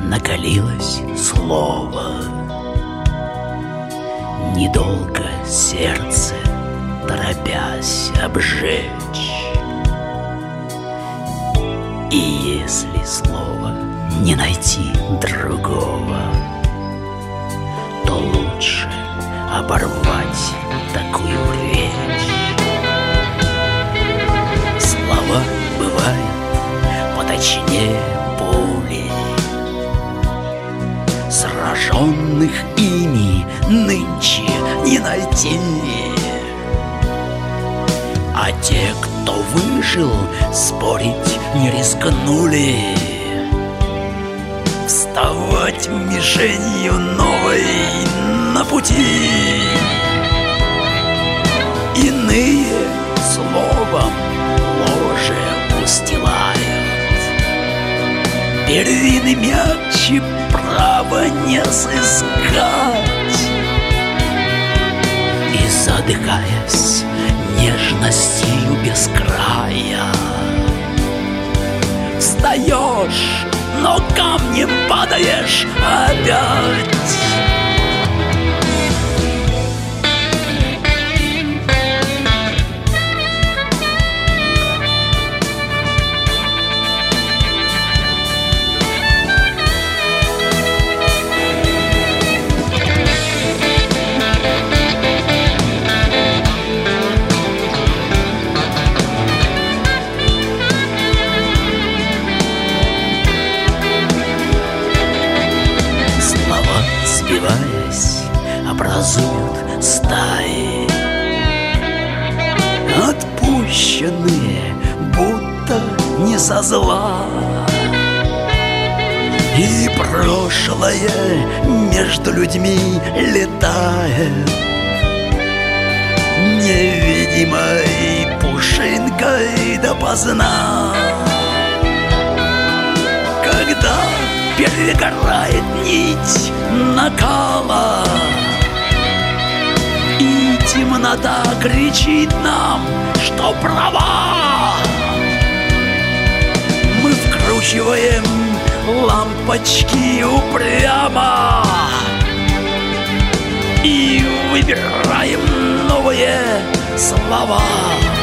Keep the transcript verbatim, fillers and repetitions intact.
накалилось слово. Недолго сердце, торопясь обжечь. И если слово не найти другого, то лучше оборвать такую речь. Слова бывают поточнее пули, сраженных ими нынче не найти. А те, кто выжил, спорить не рискнули, вставать мишенью новой на пути. Иные словом ложе устилают, первины мягче права не сыскать. И задыхаясь нежностью без края, встаешь, но камнем падаешь опять. Сбиваясь, образуют стаи, отпущенные, будто не со зла. И прошлое между людьми летает невидимой пушинкой допоздна. Когда перегорает нить накала, и темнота кричит нам, что права, мы вкручиваем лампочки упрямо и выбираем новые слова.